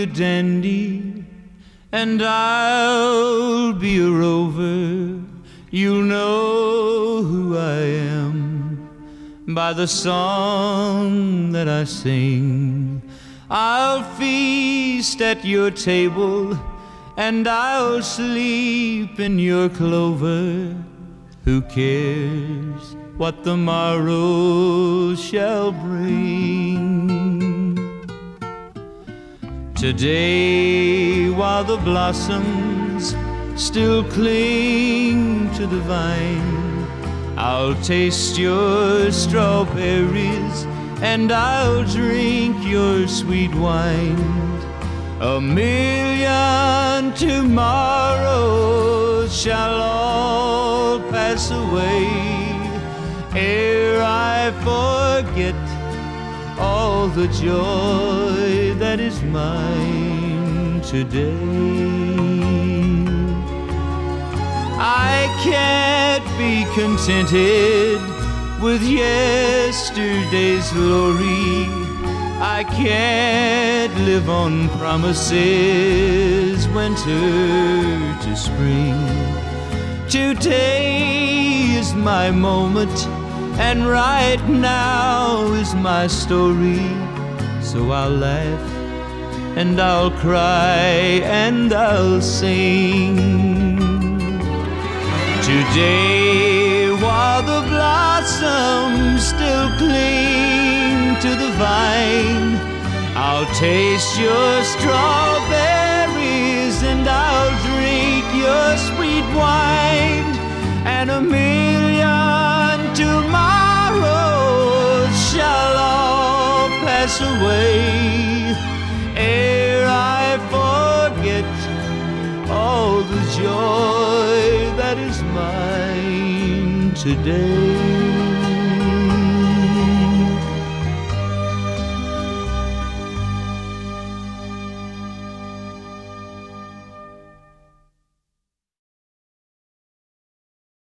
a dandy, and I'll be a rover. You'll know who I am by the song that I sing. I'll feast at your table, and I'll sleep in your clover. Who cares what the morrow shall bring? Today, while the blossoms still cling to the vine, I'll taste your strawberries and I'll drink your sweet wine. A million tomorrows shall all pass away ere I forget all the joy that is mine today. I can't be contented with yesterday's glory. I can't live on promises, winter to spring. Today is my moment, and right now is my story. So I'll laugh, and I'll cry, and I'll sing. Today, while the blossoms still cling to the vine, I'll taste your strawberries and I'll drink your sweet wine. And a million tomorrows shall all pass away ere I forget all the joy that is mine today.